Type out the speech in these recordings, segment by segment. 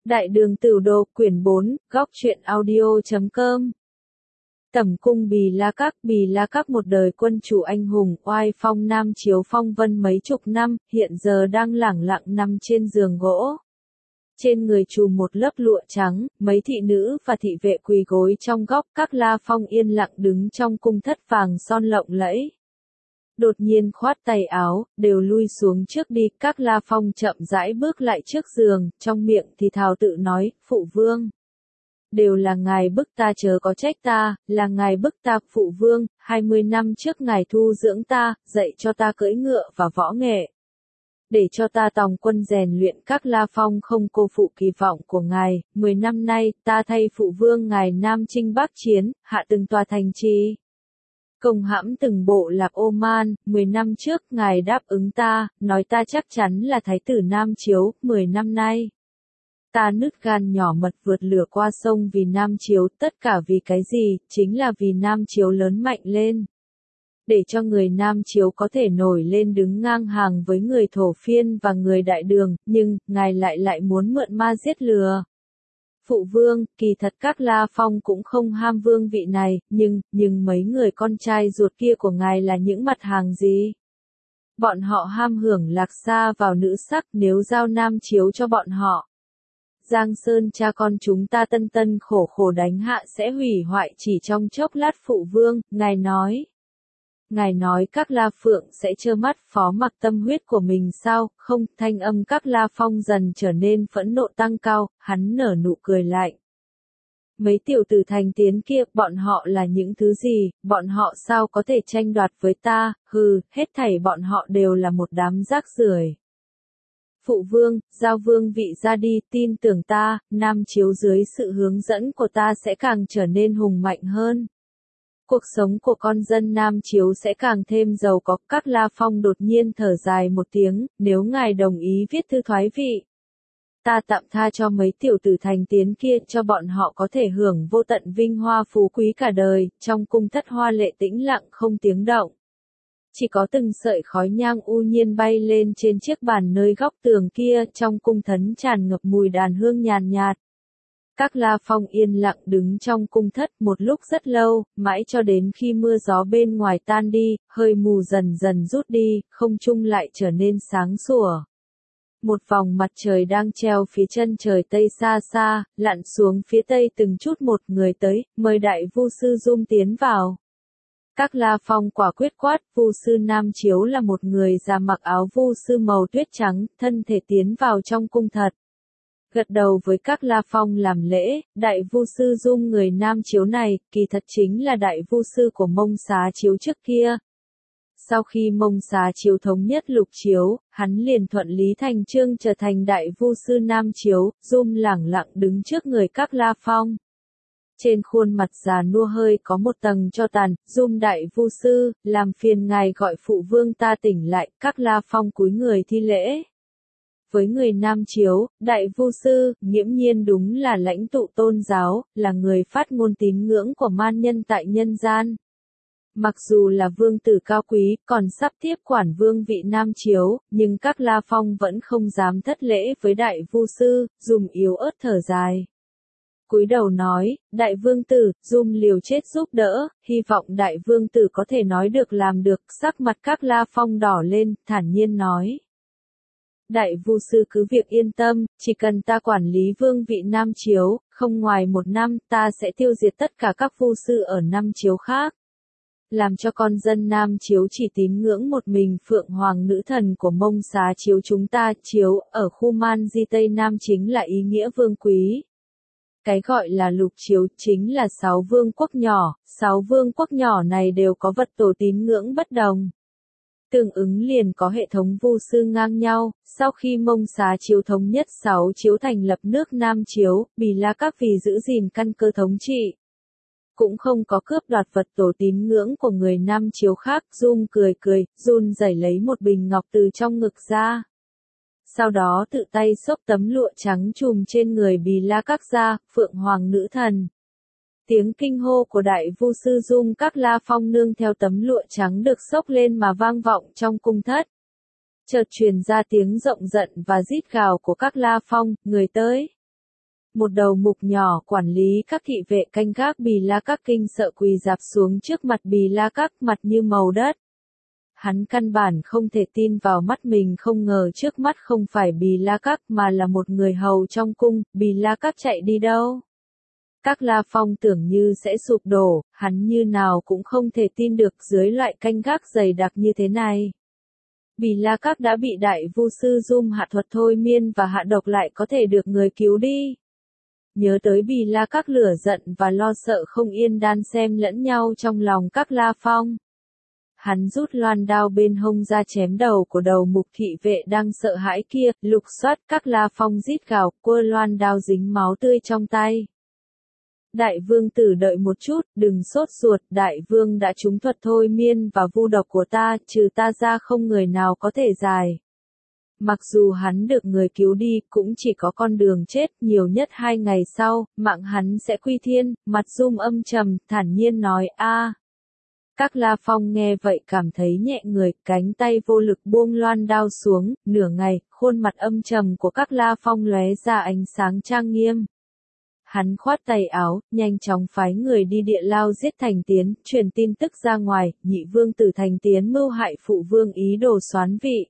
Đại đường Tửu Đồ, quyển 4, góc truyện audio.com. Tẩm cung Bì La Các một đời quân chủ anh hùng, oai phong nam chiếu phong vân mấy chục năm, hiện giờ đang lẳng lặng nằm trên giường gỗ. Trên người trùm một lớp lụa trắng, mấy thị nữ và thị vệ quỳ gối trong góc, Các La Phong yên lặng đứng trong cung thất vàng son lộng lẫy. Đột nhiên khoát tay áo, đều lui xuống trước đi, Các La Phong chậm rãi bước lại trước giường, trong miệng thì thào tự nói, phụ vương. Đều là ngài bức ta chớ có trách ta, là ngài bức ta, phụ vương, 20 năm trước ngài thu dưỡng ta, dạy cho ta cưỡi ngựa và võ nghệ. Để cho ta tòng quân rèn luyện, Các La Phong không cô phụ kỳ vọng của ngài, 10 năm nay, ta thay phụ vương ngài Nam chinh Bắc chiến, hạ từng tòa thành trì. Công hãm từng bộ lạc Oman, 10 năm trước ngài đáp ứng ta, nói ta chắc chắn là thái tử Nam Chiếu, 10 năm nay. Ta nứt gan nhỏ mật vượt lửa qua sông vì Nam Chiếu, tất cả vì cái gì, chính là vì Nam Chiếu lớn mạnh lên. Để cho người Nam Chiếu có thể nổi lên đứng ngang hàng với người Thổ Phiên và người Đại Đường, nhưng, ngài lại muốn mượn ma giết lừa. Phụ vương, kỳ thật Các La Phong cũng không ham vương vị này, nhưng mấy người con trai ruột kia của ngài là những mặt hàng gì? Bọn họ ham hưởng lạc xa vào nữ sắc, nếu giao Nam Chiếu cho bọn họ. Giang Sơn cha con chúng ta tân tân khổ khổ đánh hạ sẽ hủy hoại chỉ trong chốc lát, phụ vương, ngài nói. Ngài nói Các La Phượng sẽ trơ mắt phó mặc tâm huyết của mình sao, không, thanh âm Các La Phong dần trở nên phẫn nộ tăng cao, hắn nở nụ cười lạnh. Mấy tiểu tử thành tiến kia, bọn họ là những thứ gì, bọn họ sao có thể tranh đoạt với ta, hừ, hết thảy bọn họ đều là một đám rác rưởi. Phụ vương, giao vương vị ra đi, tin tưởng ta, Nam Chiếu dưới sự hướng dẫn của ta sẽ càng trở nên hùng mạnh hơn. Cuộc sống của con dân Nam Chiếu sẽ càng thêm giàu có. Các La Phong đột nhiên thở dài một tiếng, nếu ngài đồng ý viết thư thoái vị. Ta tạm tha cho mấy tiểu tử thành tiến kia, cho bọn họ có thể hưởng vô tận vinh hoa phú quý cả đời, trong cung thất hoa lệ tĩnh lặng không tiếng động. Chỉ có từng sợi khói nhang u nhiên bay lên trên chiếc bàn nơi góc tường kia, trong cung thấn tràn ngập mùi đàn hương nhàn nhạt. Các La Phong yên lặng đứng trong cung thất một lúc rất lâu, mãi cho đến khi mưa gió bên ngoài tan đi, hơi mù dần dần rút đi, không trung lại trở nên sáng sủa. Một vòng mặt trời đang treo phía chân trời tây xa xa, lặn xuống phía tây từng chút, một người tới, mời đại vu sư Dung tiến vào. Các La Phong quả quyết quát, vu sư Nam Chiếu là một người già mặc áo vu sư màu tuyết trắng, thân thể tiến vào trong cung thật. Gật đầu với Các La Phong làm lễ, đại vu sư Dung người Nam Chiếu này, kỳ thật chính là đại vu sư của Mông Xá Chiếu trước kia. Sau khi Mông Xá Chiếu thống nhất Lục Chiếu, hắn liền thuận lý thành chương trở thành đại vu sư Nam Chiếu, Dung lẳng lặng đứng trước người Các La Phong. Trên khuôn mặt già nua hơi có một tầng tro tàn, Dung đại vu sư, làm phiền ngài gọi phụ vương ta tỉnh lại. Các La Phong cúi người thi lễ. Với người Nam Chiếu, đại vu sư, nghiễm nhiên đúng là lãnh tụ tôn giáo, là người phát ngôn tín ngưỡng của man nhân tại nhân gian. Mặc dù là vương tử cao quý, còn sắp tiếp quản vương vị Nam Chiếu, nhưng Các La Phong vẫn không dám thất lễ với đại vu sư, dùng yếu ớt thở dài. Cúi đầu nói, đại vương tử, Dung liều chết giúp đỡ, hy vọng đại vương tử có thể nói được làm được. Sắc mặt Các La Phong đỏ lên, thản nhiên nói. Đại vu sư cứ việc yên tâm, chỉ cần ta quản lý vương vị Nam Chiếu, không ngoài 1 năm, ta sẽ tiêu diệt tất cả các vu sư ở Nam Chiếu khác. Làm cho con dân Nam Chiếu chỉ tín ngưỡng một mình Phượng Hoàng nữ thần của Mông Xá Chiếu chúng ta. Chiếu, ở khu Man Di Tây Nam chính là ý nghĩa vương quý. Cái gọi là Lục Chiếu chính là 6 vương quốc nhỏ, 6 vương quốc nhỏ này đều có vật tổ tín ngưỡng bất đồng. Tương ứng liền có hệ thống vu sư ngang nhau, sau khi Mông Xá Chiếu thống nhất 6 chiếu thành lập nước Nam Chiếu, Bì La Các vì giữ gìn căn cơ thống trị. Cũng không có cướp đoạt vật tổ tín ngưỡng của người Nam Chiếu khác. Dung cười, run rẩy lấy một bình ngọc từ trong ngực ra. Sau đó tự tay xốc tấm lụa trắng trùm trên người Bì La Các ra, Phượng Hoàng nữ thần. Tiếng kinh hô của đại vu sư Dung Các La Phong nương theo tấm lụa trắng được xốc lên mà vang vọng trong cung thất. Chợt truyền ra tiếng rộng giận và rít gào của Các La Phong, người tới. Một đầu mục nhỏ quản lý các thị vệ canh gác Bì La Các kinh sợ quỳ rạp xuống trước mặt Bì La Các, mặt như màu đất. Hắn căn bản không thể tin vào mắt mình, không ngờ trước mắt không phải Bì La Các mà là một người hầu trong cung. Bì La Các chạy đi đâu? Các La Phong tưởng như sẽ sụp đổ, hắn như nào cũng không thể tin được dưới loại canh gác dày đặc như thế này. Bì La Các đã bị đại vu sư Dung hạ thuật thôi miên và hạ độc, lại có thể được người cứu đi. Nhớ tới Bì La Các, lửa giận và lo sợ không yên đan xen lẫn nhau trong lòng các La Phong. Hắn rút loan đao bên hông ra chém đầu của đầu mục thị vệ đang sợ hãi kia, lục soát. Các La Phong rít gào, quơ loan đao dính máu tươi trong tay. Đại vương tử đợi một chút, đừng sốt ruột, đại vương đã trúng thuật thôi miên và vu độc của ta, trừ ta ra không người nào có thể giải. Mặc dù hắn được người cứu đi, cũng chỉ có con đường chết, nhiều nhất 2 ngày sau, mạng hắn sẽ quy thiên. Mặt Dung âm trầm, thản nhiên nói a. Các La Phong nghe vậy cảm thấy nhẹ người, cánh tay vô lực buông loan đao xuống. Nửa ngày, khuôn mặt âm trầm của các La Phong lóe ra ánh sáng trang nghiêm. Hắn khoát tay áo, nhanh chóng phái người đi địa lao giết Thành Tiến, truyền tin tức ra ngoài. Nhị vương tử Thành Tiến mưu hại phụ vương, ý đồ soán vị,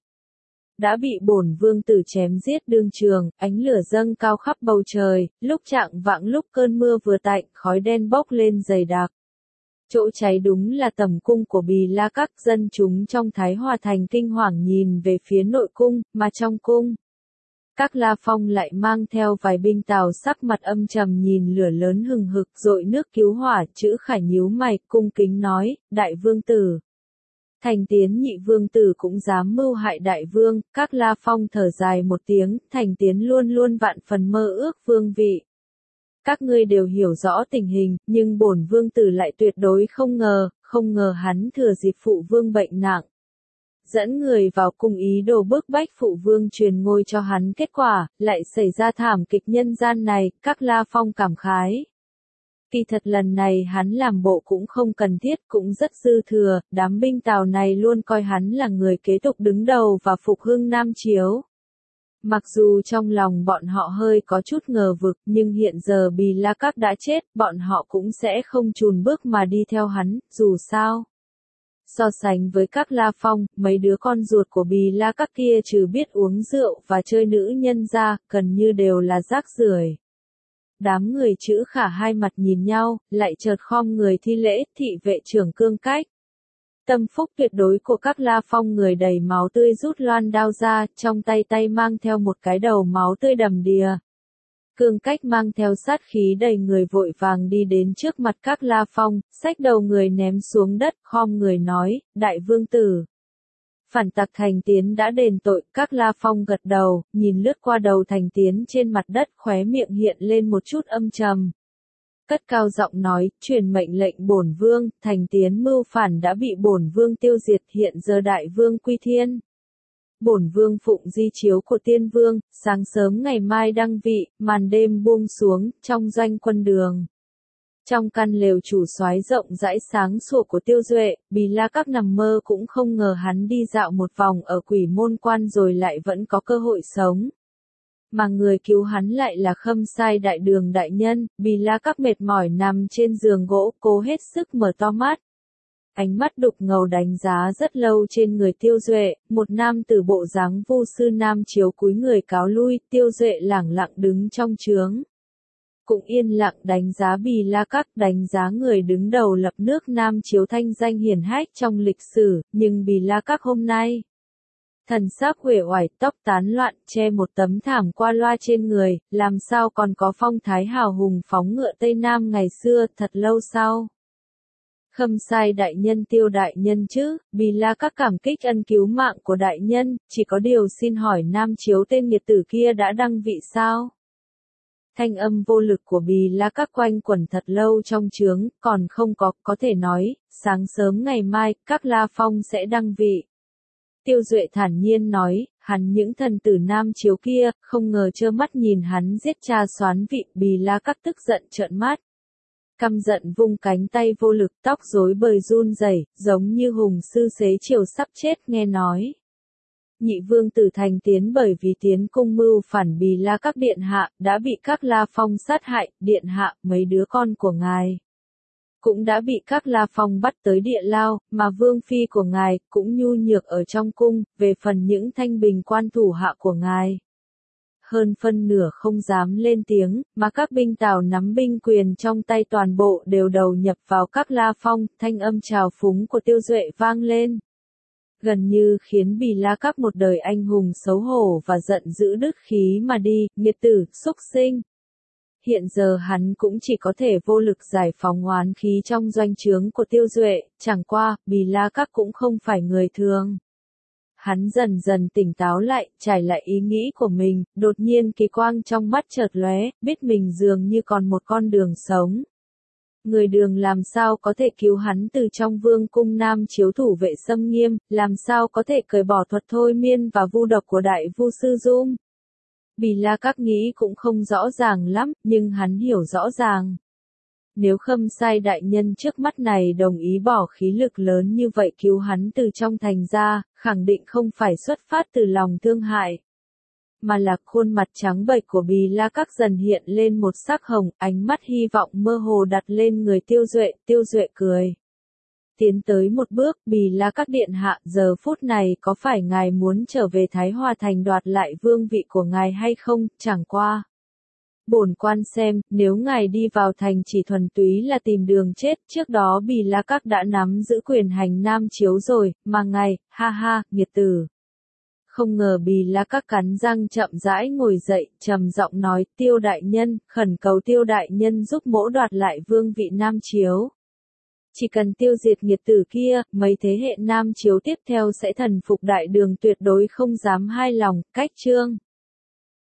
đã bị bổn vương tử chém giết đương trường. Ánh lửa dâng cao khắp bầu trời, lúc chạng vạng, lúc cơn mưa vừa tạnh, khói đen bốc lên dày đặc. Chỗ cháy đúng là tẩm cung của Bì La Các. Dân chúng trong Thái Hòa Thành kinh hoàng nhìn về phía nội cung, mà trong cung, các La Phong lại mang theo vài binh tào, sắc mặt âm trầm nhìn lửa lớn hừng hực dội nước cứu hỏa. Chữ Khải nhíu mày, cung kính nói, đại vương tử. Thành Tiến nhị vương tử cũng dám mưu hại đại vương. Các La Phong thở dài một tiếng, Thành Tiến luôn luôn vạn phần mơ ước vương vị. Các ngươi đều hiểu rõ tình hình, nhưng bổn vương tử lại tuyệt đối không ngờ hắn thừa dịp phụ vương bệnh nặng, dẫn người vào cung ý đồ bức bách phụ vương truyền ngôi cho hắn, kết quả lại xảy ra thảm kịch nhân gian này. Các La Phong cảm khái. Kỳ thật lần này hắn làm bộ cũng không cần thiết, cũng rất dư thừa. Đám binh tào này luôn coi hắn là người kế tục đứng đầu và phục hưng Nam Chiếu. Mặc dù trong lòng bọn họ hơi có chút ngờ vực, nhưng hiện giờ Bì La Các đã chết, bọn họ cũng sẽ không chùn bước mà đi theo hắn. Dù sao, so sánh với các La Phong, mấy đứa con ruột của Bì La Các kia trừ biết uống rượu và chơi nữ nhân ra, gần như đều là rác rưởi. Đám người Chữ Khả hai mặt nhìn nhau, lại chợt khom người thi lễ. Thị vệ trưởng Cương Cách, tâm phúc tuyệt đối của các La Phong, người đầy máu tươi, rút loan đao ra, trong tay mang theo một cái đầu máu tươi đầm đìa. Cương Cách mang theo sát khí đầy người vội vàng đi đến trước mặt các La Phong, xách đầu người ném xuống đất, khom người nói, đại vương tử. Phản tặc Thành Tiến đã đền tội. Các La Phong gật đầu, nhìn lướt qua đầu Thành Tiến trên mặt đất, khóe miệng hiện lên một chút âm trầm. Cất cao giọng nói, truyền mệnh lệnh bổn vương, Thành Tiến mưu phản đã bị bổn vương tiêu diệt, hiện giờ đại vương quy thiên. Bổn vương phụng di chiếu của tiên vương, sáng sớm ngày mai đăng vị, màn đêm buông xuống, trong doanh quân đường. Trong căn lều chủ soái rộng rãi sáng sủa của Tiêu Duệ, Bì La Các nằm mơ cũng không ngờ hắn đi dạo một vòng ở Quỷ Môn Quan rồi lại vẫn có cơ hội sống. Mà người cứu hắn lại là Khâm Sai đại đường đại nhân. Bì La Các mệt mỏi nằm trên giường gỗ, cố hết sức mở to mắt. Ánh mắt đục ngầu đánh giá rất lâu trên người Tiêu Duệ, một nam tử bộ dáng vu sư Nam Chiếu cúi người cáo lui. Tiêu Duệ lẳng lặng đứng trong trướng, cũng yên lặng đánh giá Bì La Các, đánh giá người đứng đầu lập nước Nam Chiếu thanh danh hiển hách trong lịch sử. Nhưng Bì La Các hôm nay, thần sắc uể oải, tóc tán loạn, che một tấm thảm qua loa trên người, làm sao còn có phong thái hào hùng phóng ngựa Tây Nam ngày xưa. Thật lâu sau, Khâm Sai đại nhân, Tiêu đại nhân chứ? Bì La Các cảm kích ân cứu mạng của đại nhân, chỉ có điều xin hỏi Nam Chiếu tên nghiệt tử kia đã đăng vị sao? Thanh âm vô lực của Bì La Các quanh quẩn thật lâu trong trướng, còn không có thể nói, sáng sớm ngày mai, các La Phong sẽ đăng vị. Tiêu Duệ thản nhiên nói, hắn những thần tử Nam Chiếu kia, không ngờ trơ mắt nhìn hắn giết cha soán vị. Bì La Các tức giận trợn mắt, căm giận vung cánh tay vô lực, tóc rối bời run rẩy, giống như hùng sư xế chiều sắp chết. Nghe nói nhị vương tử thành tiến bởi vì tiến cung mưu phản Bì La Các điện hạ, đã bị các La Phong sát hại, điện hạ, mấy đứa con của ngài cũng đã bị các La Phong bắt tới địa lao, mà vương phi của ngài cũng nhu nhược ở trong cung, về phần những thanh bình quan thủ hạ của ngài. Hơn phân nửa không dám lên tiếng, mà các binh Tào nắm binh quyền trong tay toàn bộ đều đầu nhập vào các La Phong, thanh âm trào phúng của Tiêu Duệ vang lên. Gần như khiến Bì La Các một đời anh hùng xấu hổ và giận dữ đứt khí mà đi, nghiệt tử, xúc sinh. Hiện giờ hắn cũng chỉ có thể vô lực giải phóng oán khí trong doanh trướng của Tiêu Duệ, chẳng qua, Bì La Các cũng không phải người thường. Hắn dần dần tỉnh táo lại, trải lại ý nghĩ của mình, đột nhiên kỳ quang trong mắt chợt lóe, biết mình dường như còn một con đường sống. Người Đường làm sao có thể cứu hắn từ trong vương cung Nam Chiếu thủ vệ xâm nghiêm, làm sao có thể cởi bỏ thuật thôi miên và vu độc của đại vu sư Dung. Bì La Các nghĩ cũng không rõ ràng lắm, nhưng hắn hiểu rõ ràng. Nếu Khâm Sai đại nhân trước mắt này đồng ý bỏ khí lực lớn như vậy cứu hắn từ trong thành ra, khẳng định không phải xuất phát từ lòng thương hại, mà là khuôn mặt trắng bệch của Bì La Các dần hiện lên một sắc hồng, ánh mắt hy vọng mơ hồ đặt lên người Tiêu Duệ cười. Tiến tới một bước, Bì La Các điện hạ, giờ phút này có phải ngài muốn trở về Thái Hòa thành đoạt lại vương vị của ngài hay không, chẳng qua. Bổn quan xem, nếu ngài đi vào thành chỉ thuần túy là tìm đường chết, trước đó Bì La Các đã nắm giữ quyền hành Nam Chiếu rồi, mà ngài, ha ha, nghiệt tử. Không ngờ Bì La Các cắn răng chậm rãi ngồi dậy, trầm giọng nói, Tiêu đại nhân, khẩn cầu Tiêu đại nhân giúp mỗ đoạt lại vương vị Nam Chiếu. Chỉ cần tiêu diệt nghiệt tử kia, mấy thế hệ Nam Chiếu tiếp theo sẽ thần phục đại đường tuyệt đối không dám hai lòng, cách chương.